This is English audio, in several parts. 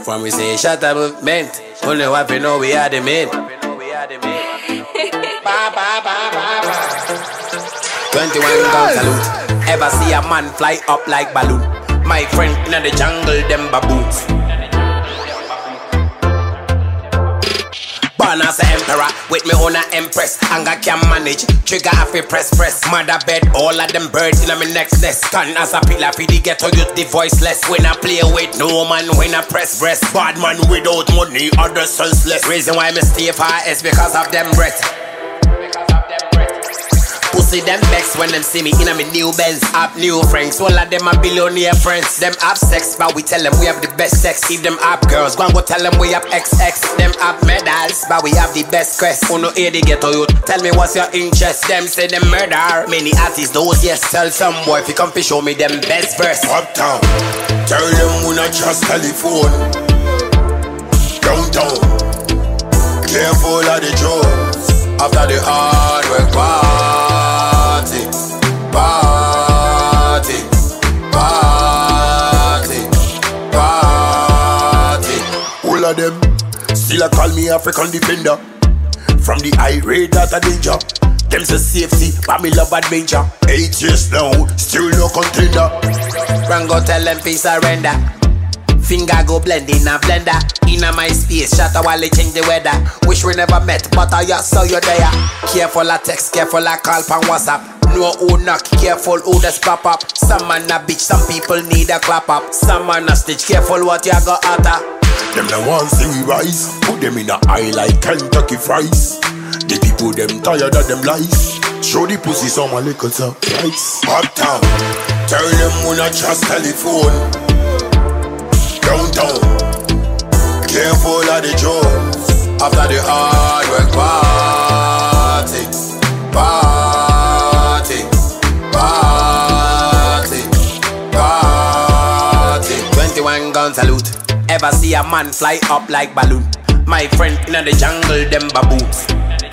From we say shut up movement, only what we know we are the men. 21 gun salute. Ever see a man fly up like balloon? My friend in the jungle, them baboons. Born as an emperor, with me own a empress. Anger can manage, trigger happy press. Mother bed, all of them birds in my next nest. Stand as a pillar for the ghetto youth, the voiceless. When I play with no man, when I press breast. Bad man without money, other senseless. Reason why me stay far is because of them breath. Pussy them vex when them see me in a me new Benz. Have new friends, all of them are billionaire friends. Them have sex, but we tell them we have the best sex. If them have girls, go and go tell them we have XX. Them have medals, but we have the best crest. Who no hear the ghetto youth, tell me what's your interest. Them say them murder, many artists those yes. Tell some boy if you come to show me them best verse. Uptown, tell them we not just telephone. Downtown, careful of the drugs. After the hard work party, party, party, party. All of them still a call me African defender. From the high rate that a danger. Them say safety, but me love adventure. 8 years now, still no contender. Run go tell them please surrender. Finger go blend in a blender. In a my space, shatter while they change the weather. Wish we never met, but I just saw you there. Careful a text, careful a call pan WhatsApp. No who knock, careful who just pop up. Some man a bitch, some people need a clap up. Some man a stitch, careful what you got utter. Them the ones see we rise, put them in a eye like Kentucky fries. The people them tired of them lies. Show the pussy some a little surprise. Uptown, tell them we not just telephone. Downtown, careful of the drugs. After the hard work party, party, party, party. 21 gun salute. Ever see a man fly up like balloon? My friend in the jungle, them baboons.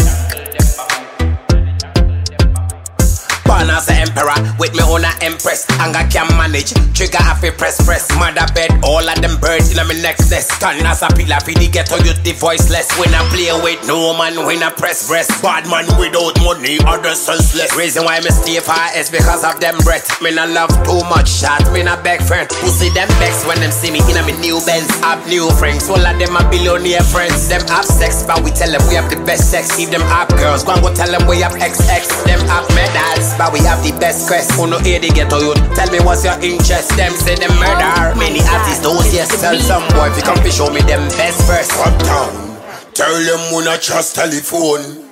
Born as an emperor, with me own a empress. Anger can manage, trigger happy press. Mother bed, all of them birds in my next nest. Stand as a pillar for the ghetto youth, the voiceless. When I play with no man, when I press breast. Bad man without money, other senseless. Reason why me stay far is because of them breath. Me not love too much shot, me not beg friend. Pussy them vex when them see me in a me new Benz. Have new friends, all of them are billionaire friends. Them have sex, but we tell them we have the best sex. If them have girls, go and go tell them we have XX. Them have medals, but we have the best crest. Who no hear the ghetto youth, tell me what's your interest. Them say them murder, many artists those yes. Tell some boy if you come to show me them best verse. Uptown, tell them we not just telephone.